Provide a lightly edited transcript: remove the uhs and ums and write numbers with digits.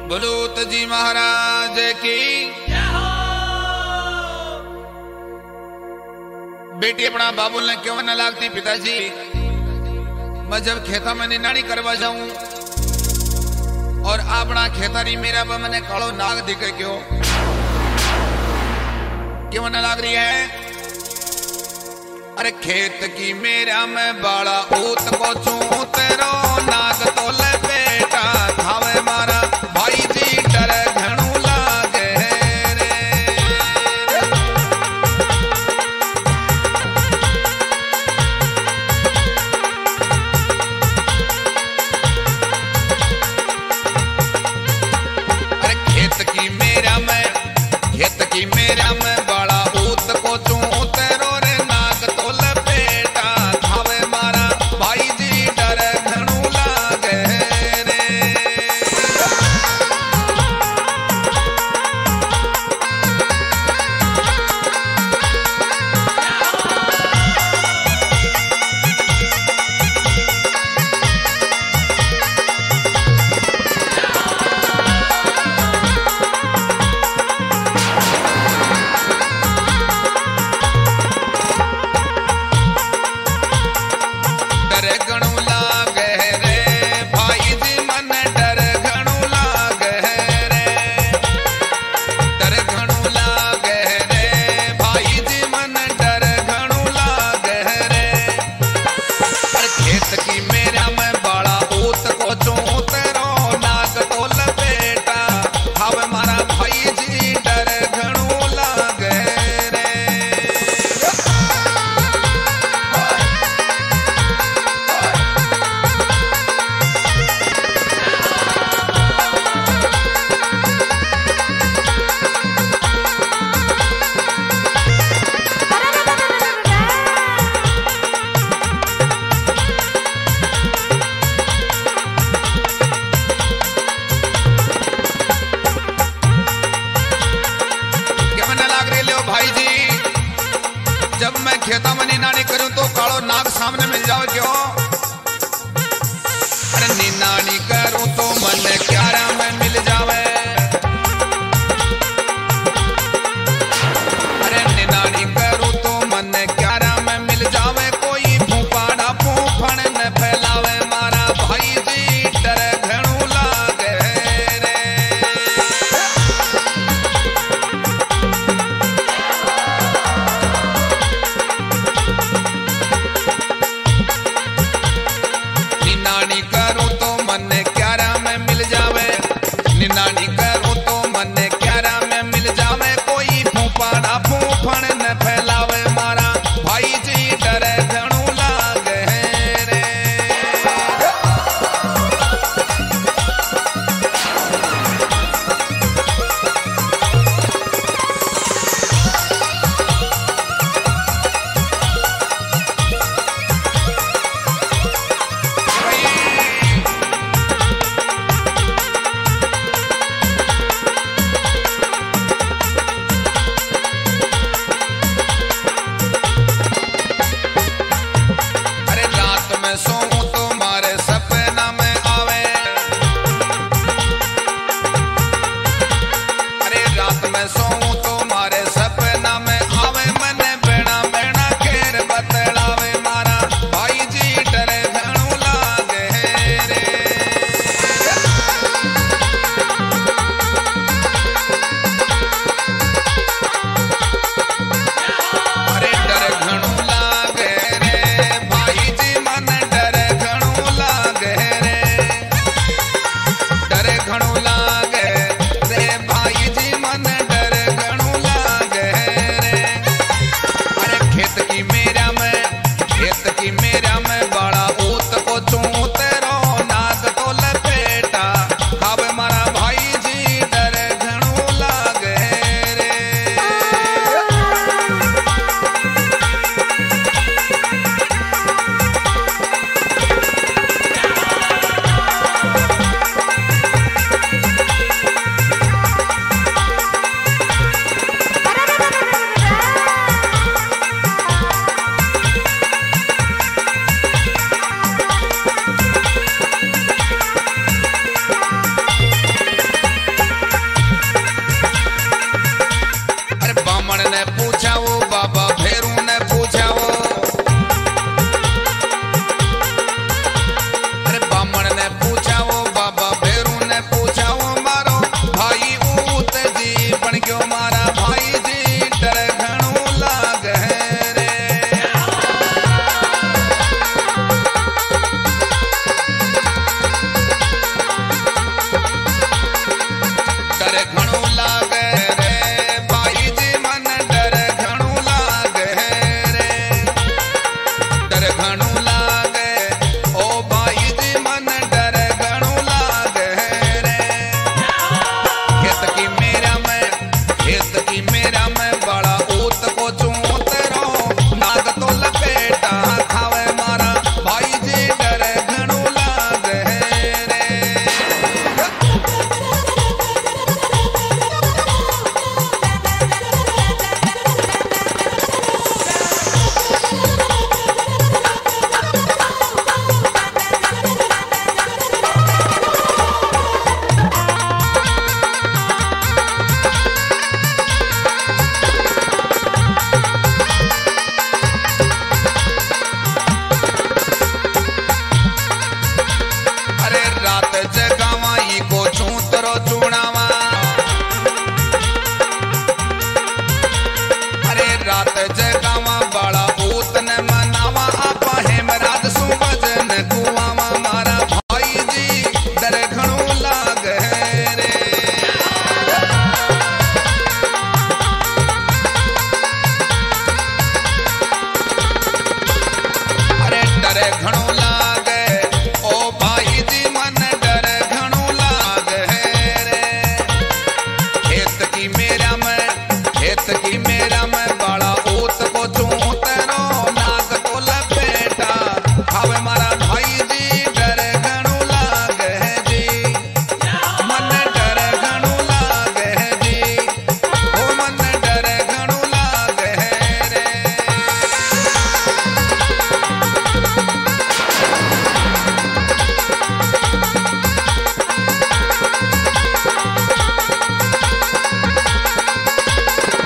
बलूत जी महाराज की। बेटी अपना बाबुल ने क्यों न लागती पिताजी, मैं जब खेता में निनाणी करवा जाऊं और अपना खेतारी मेरा पर मैंने कालो नाग दिखे क्यों न लाग रही है। अरे खेत की मेरा मैं बाड़ा ऊत को चूं तेरो नाग तो ले बेटा खावे मारा भाई जी डर घणू लागे रे। अरे खेत की मेरा मैं बाड़ा ऊत को चूं तेरो रे नाग तो ले बेटा खावे मारा भाई जी डर घणू लागे रे। डर घणू लागे रे भाई जी मन डर घणू लागे रे। डर घणू लागे रे भाई जी मन डर घणू लागे रे। अरे खेत की मेरा मैं बाड़ा ऊत को चूं तेरो नाग तो लपेटा खावे मारा भाई जी डर घणू लागे रे। क्या न लाग रही ले भाई जी, जब मैं खेता में निनाणी करूं तो कालो नाग सामने मिल जाओ क्यों। अरे निनाणी करूं तो मन क्यारा में मिल जावे। अरे निनाणी करूं तो मन क्यारा में मिल जावे। कोई फूफाड़ा फूफण न फैलावे